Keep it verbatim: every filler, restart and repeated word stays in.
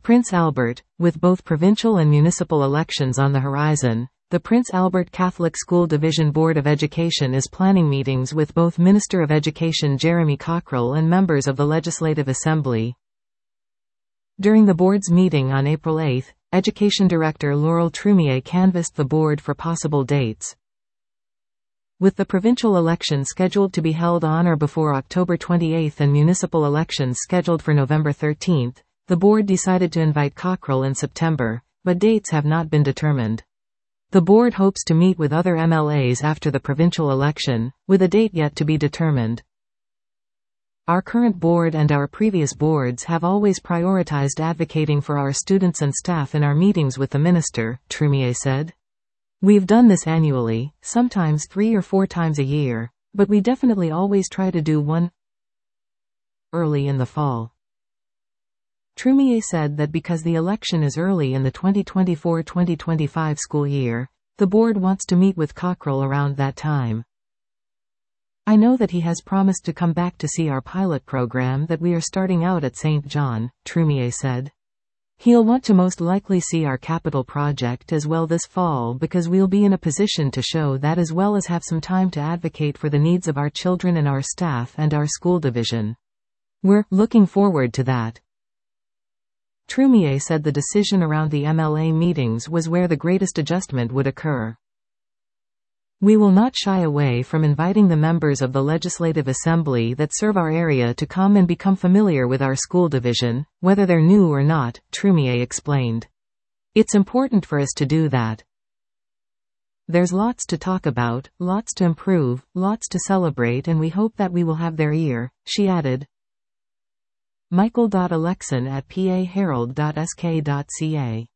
Prince Albert, with both provincial and municipal elections on the horizon, the Prince Albert Catholic School Division Board of Education is planning meetings with both Minister of Education Jeremy Cockrell and members of the Legislative Assembly. During the board's meeting on April eighth, Education Director Laurel Trumier canvassed the board for possible dates. With the provincial election scheduled to be held on or before October twenty-eighth and municipal elections scheduled for November thirteenth, the board decided to invite Cockrell in September, but dates have not been determined. The board hopes to meet with other M L As after the provincial election, with a date yet to be determined. Our current board and our previous boards have always prioritized advocating for our students and staff in our meetings with the minister, Trumier said. We've done this annually, sometimes three or four times a year, but we definitely always try to do one early in the fall. Trumier said that because the election is early in the twenty twenty-four twenty twenty-five school year, the board wants to meet with Cockrell around that time. I know that he has promised to come back to see our pilot program that we are starting out at Saint John, Trumier said. He'll want to most likely see our capital project as well this fall because we'll be in a position to show that as well as have some time to advocate for the needs of our children and our staff and our school division. We're looking forward to that. Trumier said the decision around the M L A meetings was where the greatest adjustment would occur. We will not shy away from inviting the members of the Legislative Assembly that serve our area to come and become familiar with our school division, whether they're new or not, Trumier explained. It's important for us to do that. There's lots to talk about, lots to improve, lots to celebrate, and we hope that we will have their ear, she added. Michael dot Alexan at p a herald dot s k dot c a